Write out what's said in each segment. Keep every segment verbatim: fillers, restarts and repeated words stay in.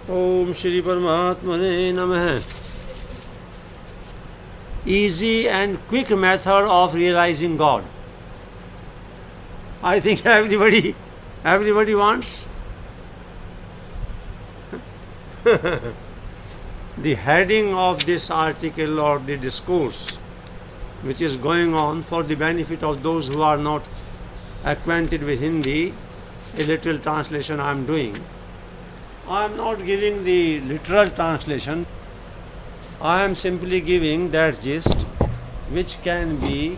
Om Shri Paramatmane Namah. Easy and quick method of realizing God. I think everybody, everybody wants. The heading of this article or the discourse, which is going on for the benefit of those who are not acquainted with Hindi, a literal translation I am doing. I am not giving the literal translation. I am simply giving that gist which can be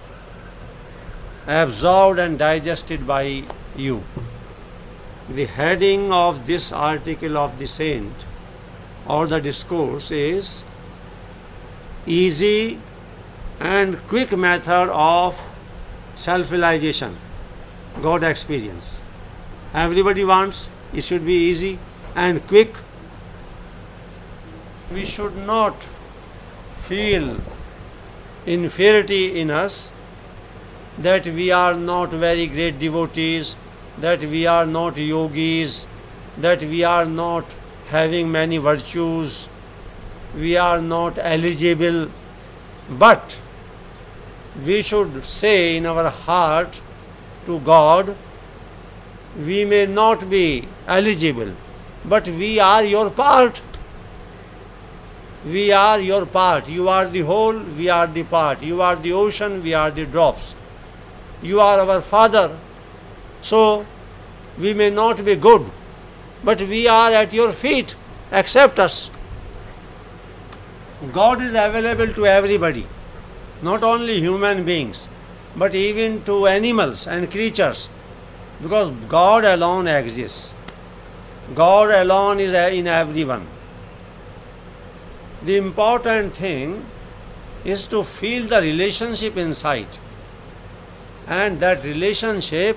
absorbed and digested by you. The heading of this article of the saint or the discourse is Easy and Quick Method of Self-Realization, God Experience. Everybody wants it should be easy and quick. We should not feel inferiority in us that we are not very great devotees, that we are not yogis, that we are not having many virtues, we are not eligible. But we should say in our heart to God, we may not be eligible, but we are your part. We are your part. You are the whole, we are the part. You are the ocean, we are the drops. You are our Father. So, we may not be good, but we are at your feet. Accept us. God is available to everybody, not only human beings, but even to animals and creatures, because God alone exists. God alone is in everyone. The important thing is to feel the relationship inside, and that relationship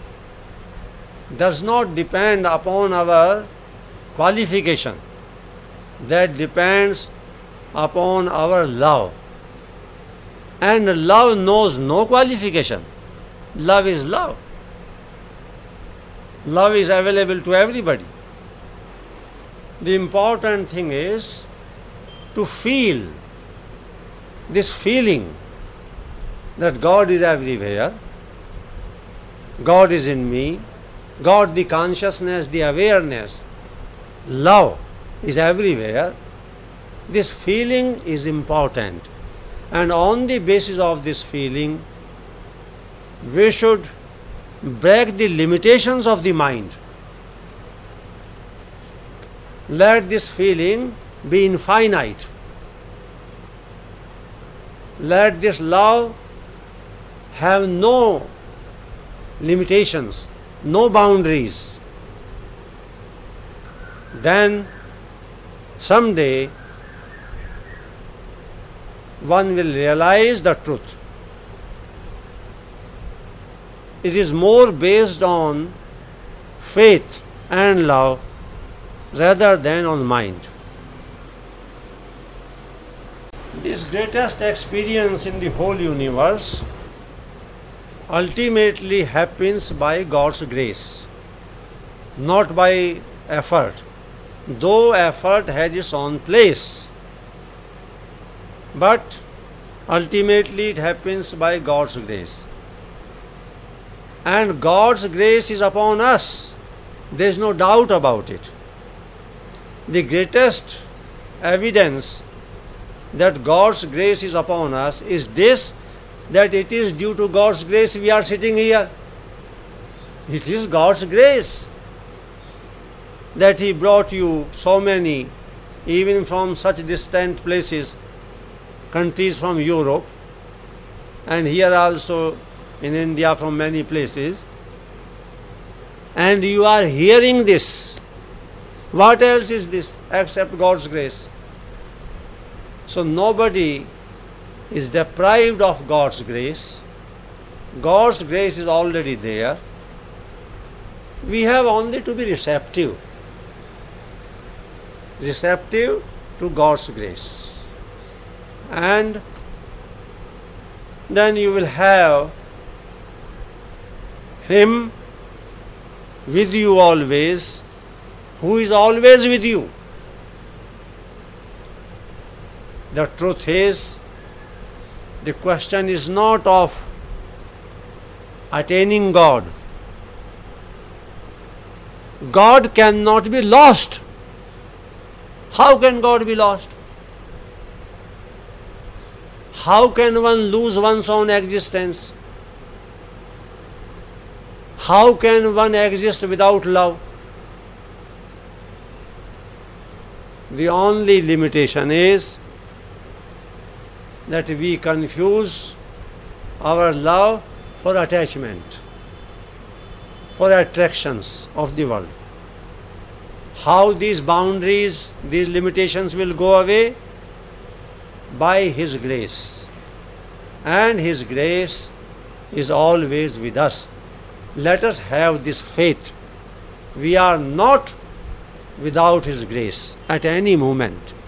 does not depend upon our qualification. That depends upon our love. And love knows no qualification. Love is love. Love is available to everybody. The important thing is to feel this feeling that God is everywhere, God is in me, God the consciousness, the awareness, love is everywhere. This feeling is important, and on the basis of this feeling we should break the limitations of the mind. Let this feeling be infinite. Let this love have no limitations, no boundaries. Then someday one will realize the truth. It is more based on faith and love rather than on mind. This greatest experience in the whole universe ultimately happens by God's grace, not by effort, though effort has its own place. But ultimately it happens by God's grace. And God's grace is upon us. There is no doubt about it. The greatest evidence that God's grace is upon us is this, that it is due to God's grace we are sitting here. It is God's grace that He brought you so many, even from such distant places, countries from Europe, and here also in India from many places, and you are hearing this. What else is this except God's grace? So nobody is deprived of God's grace. God's grace is already there. We have only to be receptive. Receptive to God's grace. And then you will have Him with you always, who is always with you. The truth is, the question is not of attaining God. God cannot be lost. How can God be lost? How can one lose one's own existence? How can one exist without love? The only limitation is that we confuse our love for attachment, for attractions of the world. How these boundaries, these limitations will go away? By His grace. And His grace is always with us. Let us have this faith. We are not without His grace at any moment.